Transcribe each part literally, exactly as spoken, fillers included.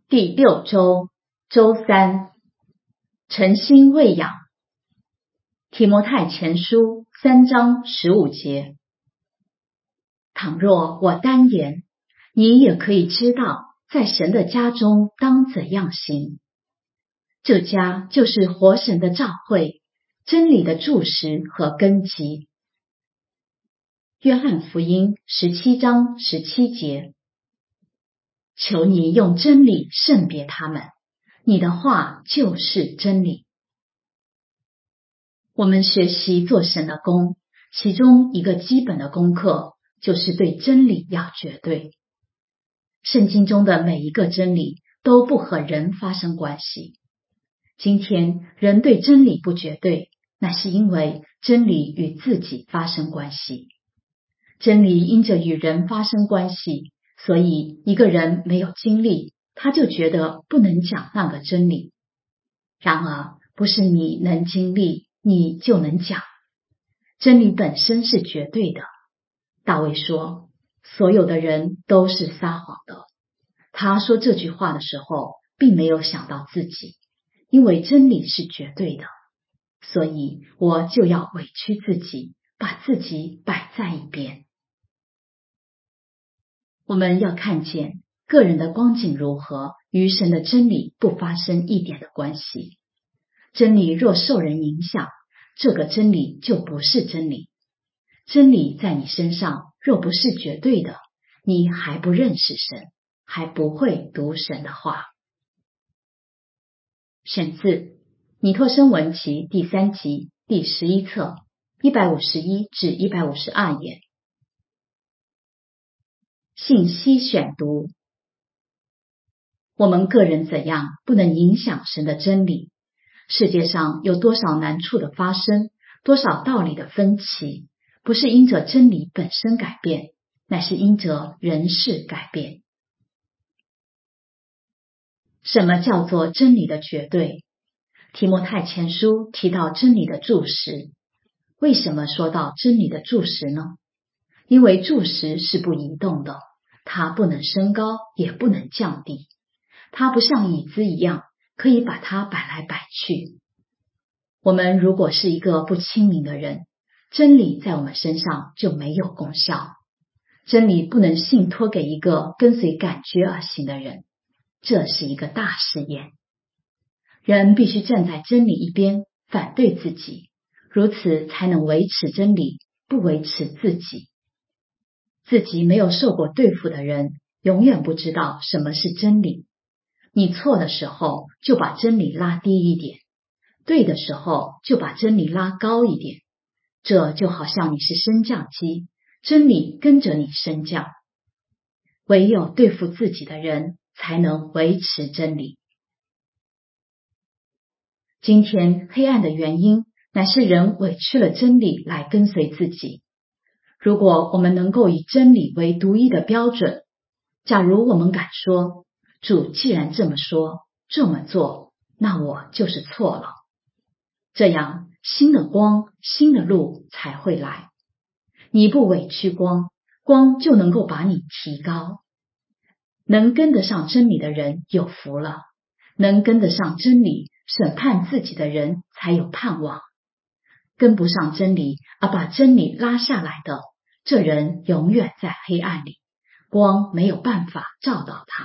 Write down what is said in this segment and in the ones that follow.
第六周，周三，诚心喂养。提摩太前书三章十五节。倘若我单言，你也可以知道，在神的家中当怎样行。这家就是活神的召会，真理的柱石和根基。约翰福音十七章十七节。求你用真理圣别他们，你的话就是真理。我们学习做神的工，其中一个基本的功课就是对真理要绝对。圣经中的每一个真理都不和人发生关系。今天人对真理不绝对，那是因为真理与自己发生关系。真理因着与人发生关系，所以一个人没有经历，他就觉得不能讲那个真理。然而，不是你能经历，你就能讲。真理本身是绝对的。大卫说，所有的人都是撒谎的。他说这句话的时候，并没有想到自己，因为真理是绝对的，所以我就要委屈自己，把自己摆在一边。我们要看见个人的光景如何，与神的真理不发生一点的关系。真理若受人影响，这个真理就不是真理。真理在你身上若不是绝对的，你还不认识神，还不会读神的话。选自尼托生文集第三集第十一册一百五十一至一百五十二页。信息选读。我们个人怎样不能影响神的真理？世界上有多少难处的发生，多少道理的分歧，不是因着真理本身改变，乃是因着人事改变。什么叫做真理的绝对？提摩太前书提到真理的柱石。为什么说到真理的柱石呢？因为柱石是不移动的，它不能升高，也不能降低。它不像椅子一样，可以把它摆来摆去。我们如果是一个不清明的人，真理在我们身上就没有功效。真理不能信托给一个跟随感觉而行的人，这是一个大试验。人必须站在真理一边，反对自己，如此才能维持真理，不维持自己。自己没有受过对付的人，永远不知道什么是真理。你错的时候，就把真理拉低一点；对的时候，就把真理拉高一点。这就好像你是升降机，真理跟着你升降。唯有对付自己的人，才能维持真理。今天黑暗的原因，乃是人委屈了真理来跟随自己。如果我们能够以真理为独一的标准，假如我们敢说，主既然这么说，这么做，那我就是错了。这样，新的光、新的路才会来。你不委屈光，光就能够把你提高。能跟得上真理的人有福了，能跟得上真理审判自己的人才有盼望。跟不上真理而把真理拉下来的，这人永远在黑暗里，光没有办法照到他。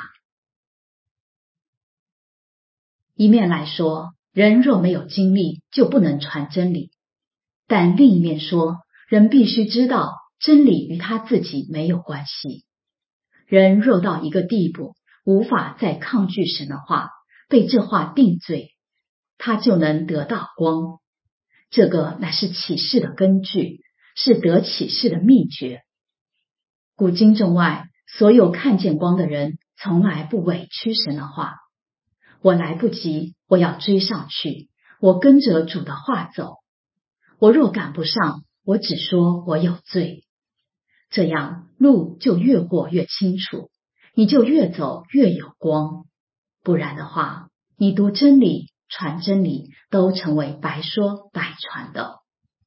一面来说，人若没有经历，就不能传真理；但另一面说，人必须知道真理与他自己没有关系。人若到一个地步，无法再抗拒神的话，被这话定罪，他就能得到光。这个乃是启示的根据，是得启示的秘诀。古今中外，所有看见光的人，从来不委屈神的话。我来不及，我要追上去，我跟着主的话走。我若赶不上，我只说我有罪。这样路就越过越清楚，你就越走越有光。不然的话，你读真理、传真理都成为白说白传的。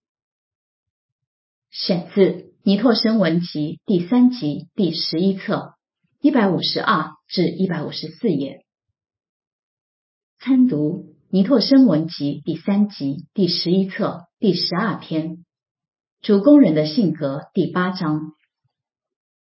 选自尼托生文集第三集第十一册一百五十二至一百五十四页。 参读《尼拓生文集》第三集第十一册第十二篇，主工人的性格第八章。